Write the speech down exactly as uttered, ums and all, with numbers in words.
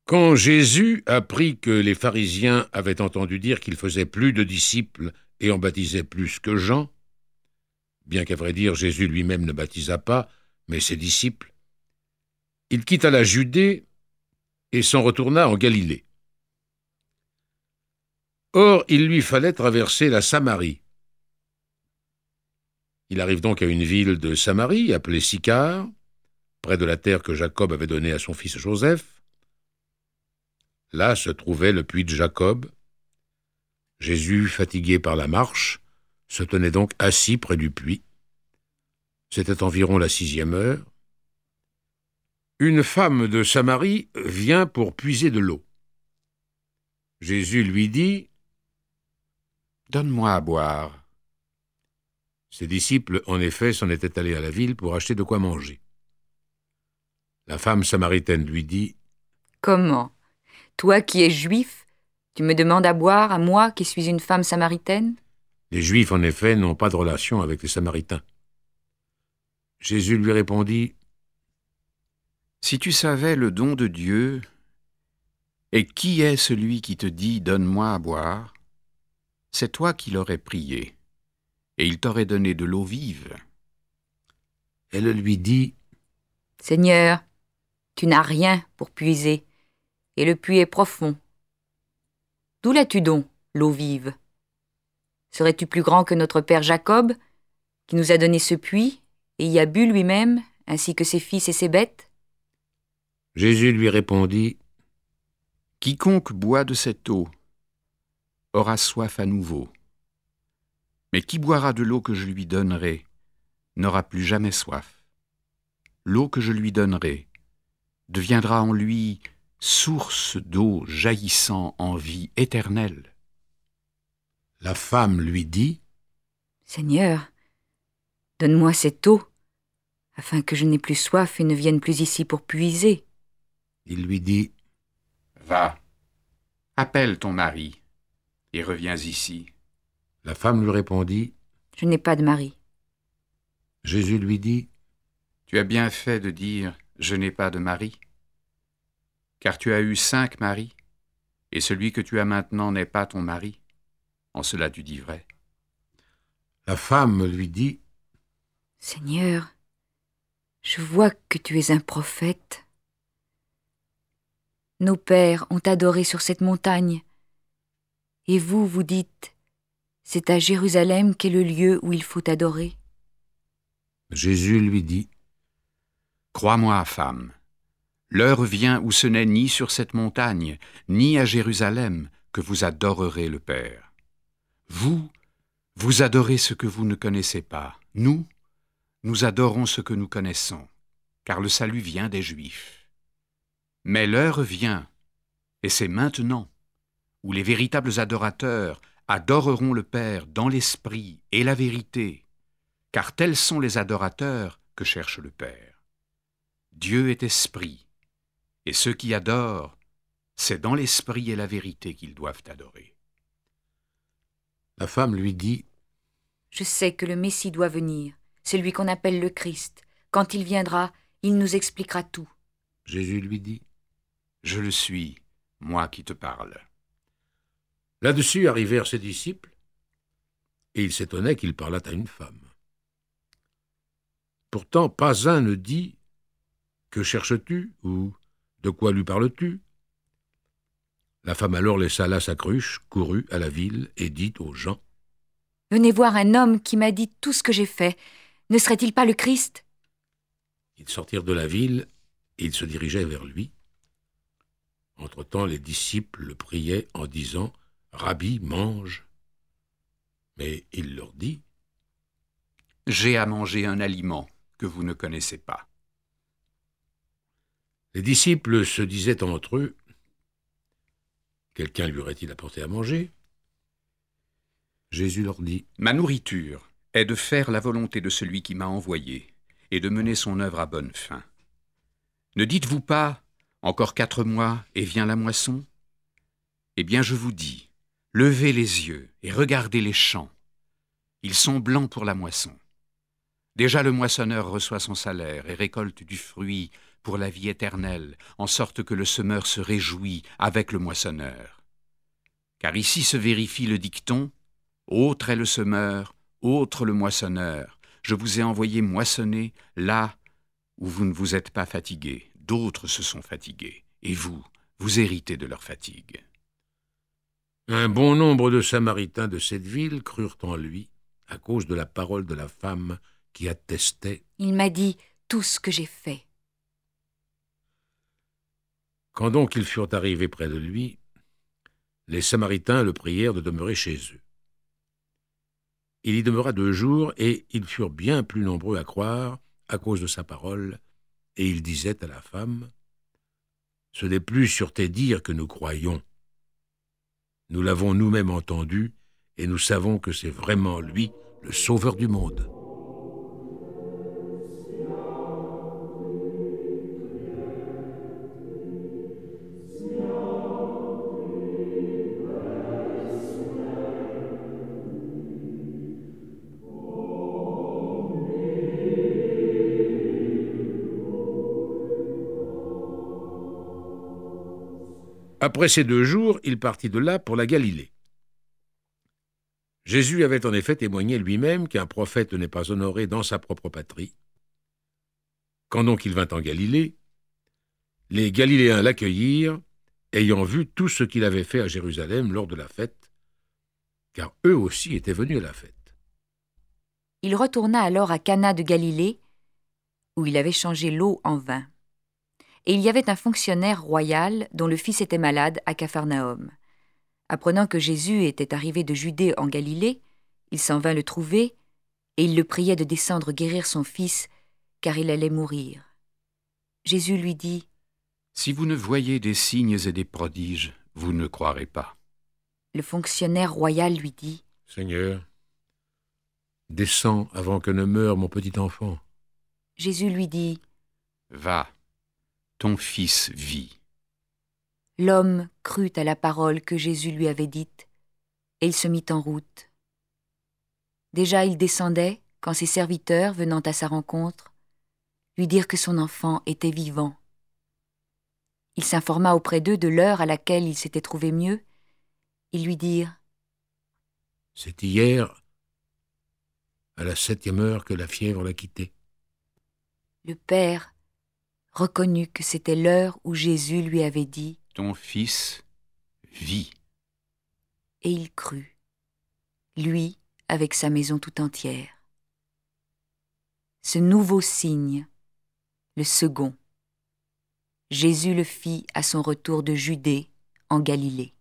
Quand Jésus apprit que les pharisiens avaient entendu dire qu'il faisait plus de disciples et en baptisait plus que Jean, bien qu'à vrai dire Jésus lui-même ne baptisa pas, mais ses disciples, il quitta la Judée et s'en retourna en Galilée. Or, il lui fallait traverser la Samarie. Il arrive donc à une ville de Samarie, appelée Sychar, près de la terre que Jacob avait donnée à son fils Joseph. Là se trouvait le puits de Jacob. Jésus, fatigué par la marche, se tenait donc assis près du puits. C'était environ la sixième heure. Une femme de Samarie vient pour puiser de l'eau. Jésus lui dit « Donne-moi à boire ». Ses disciples, en effet, s'en étaient allés à la ville pour acheter de quoi manger. La femme samaritaine lui dit « Comment ? Toi qui es juif, tu me demandes à boire à moi qui suis une femme samaritaine ? Les Juifs, en effet, n'ont pas de relation avec les Samaritains. Jésus lui répondit « Si tu savais le don de Dieu, et qui est celui qui te dit « Donne-moi à boire », c'est toi qui l'aurais prié, et il t'aurait donné de l'eau vive. » Elle lui dit « Seigneur, tu n'as rien pour puiser, et le puits est profond. D'où l'as-tu donc, l'eau vive ? Serais-tu plus grand que notre père Jacob, qui nous a donné ce puits, et y a bu lui-même, ainsi que ses fils et ses bêtes ?» Jésus lui répondit « Quiconque boit de cette eau aura soif à nouveau. Mais qui boira de l'eau que je lui donnerai n'aura plus jamais soif. L'eau que je lui donnerai deviendra en lui source d'eau jaillissant en vie éternelle. » La femme lui dit « Seigneur, donne-moi cette eau, afin que je n'ai plus soif et ne vienne plus ici pour puiser. » Il lui dit « Va, appelle ton mari et reviens ici. » La femme lui répondit « Je n'ai pas de mari. » Jésus lui dit « Tu as bien fait de dire « Je n'ai pas de mari », car tu as eu cinq maris, et celui que tu as maintenant n'est pas ton mari. En cela tu dis vrai. » La femme lui dit « Seigneur, je vois que tu es un prophète. Nos pères ont adoré sur cette montagne, et vous, vous dites, c'est à Jérusalem qu'est le lieu où il faut adorer. » Jésus lui dit « Crois-moi, femme, l'heure vient où ce n'est ni sur cette montagne, ni à Jérusalem que vous adorerez le Père. Vous, vous adorez ce que vous ne connaissez pas. Nous, nous adorons ce que nous connaissons, car le salut vient des Juifs. Mais l'heure vient, et c'est maintenant, où les véritables adorateurs adoreront le Père dans l'esprit et la vérité, car tels sont les adorateurs que cherche le Père. Dieu est esprit, et ceux qui adorent, c'est dans l'esprit et la vérité qu'ils doivent adorer. » La femme lui dit « Je sais que le Messie doit venir, celui qu'on appelle le Christ. Quand il viendra, il nous expliquera tout. » Jésus lui dit « Je le suis, moi qui te parle. » Là-dessus arrivèrent ses disciples, et ils s'étonnaient qu'il parlât à une femme. Pourtant, pas un ne dit « Que cherches-tu » ou « De quoi lui parles-tu » La femme alors laissa là sa cruche, courut à la ville et dit aux gens « Venez voir un homme qui m'a dit tout ce que j'ai fait. Ne serait-il pas le Christ ?» Ils sortirent de la ville et ils se dirigeaient vers lui. Entre-temps, les disciples le priaient en disant « Rabbi, mange ». Mais il leur dit « J'ai à manger un aliment que vous ne connaissez pas. » Les disciples se disaient entre eux « Quelqu'un lui aurait-il apporté à manger ?» Jésus leur dit « Ma nourriture est de faire la volonté de celui qui m'a envoyé et de mener son œuvre à bonne fin. Ne dites-vous pas « Encore quatre mois et vient la moisson » ? Eh bien, je vous dis, levez les yeux et regardez les champs. Ils sont blancs pour la moisson. Déjà le moissonneur reçoit son salaire et récolte du fruit pour la vie éternelle, en sorte que le semeur se réjouit avec le moissonneur. Car ici se vérifie le dicton « Autre est le semeur, autre le moissonneur. Je vous ai envoyé moissonner là où vous ne vous êtes pas fatigués. D'autres se sont fatigués, et vous, vous héritez de leur fatigue. » Un bon nombre de Samaritains de cette ville crurent en lui, à cause de la parole de la femme qui attestait « Il m'a dit tout ce que j'ai fait. » Quand donc ils furent arrivés près de lui, les Samaritains le prièrent de demeurer chez eux. Il y demeura deux jours, et ils furent bien plus nombreux à croire à cause de sa parole, et il disait à la femme, « Ce n'est plus sur tes dires que nous croyons. Nous l'avons nous-mêmes entendu, et nous savons que c'est vraiment lui, le Sauveur du monde. » Après ces deux jours, il partit de là pour la Galilée. Jésus avait en effet témoigné lui-même qu'un prophète n'est pas honoré dans sa propre patrie. Quand donc il vint en Galilée, les Galiléens l'accueillirent, ayant vu tout ce qu'il avait fait à Jérusalem lors de la fête, car eux aussi étaient venus à la fête. Il retourna alors à Cana de Galilée, où il avait changé l'eau en vin. Et il y avait un fonctionnaire royal dont le fils était malade à Capharnaüm. Apprenant que Jésus était arrivé de Judée en Galilée, il s'en vint le trouver, et il le priait de descendre guérir son fils, car il allait mourir. Jésus lui dit, « Si vous ne voyez des signes et des prodiges, vous ne croirez pas. » Le fonctionnaire royal lui dit, « Seigneur, descends avant que ne meure mon petit enfant. » Jésus lui dit, « Va, ton fils vit. » L'homme crut à la parole que Jésus lui avait dite, et il se mit en route. Déjà il descendait, quand ses serviteurs, venant à sa rencontre, lui dirent que son enfant était vivant. Il s'informa auprès d'eux de l'heure à laquelle il s'était trouvé mieux. Ils lui dirent, « C'est hier, à la septième heure, que la fièvre l'a quitté. » Le père reconnut que c'était l'heure où Jésus lui avait dit, « Ton fils vit. » Et il crut, lui avec sa maison tout entière. Ce nouveau signe, le second, Jésus le fit à son retour de Judée en Galilée.